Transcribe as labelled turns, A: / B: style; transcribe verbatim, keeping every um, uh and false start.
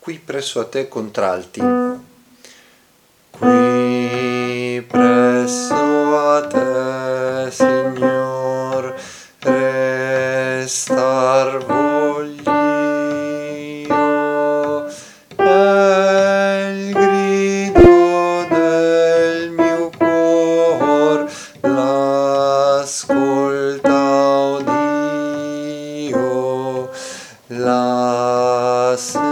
A: qui presso a te contralti. Qui presso a te, Signor, restar voglio, è il grido del mio cuor, l'ascolta, o Dio, la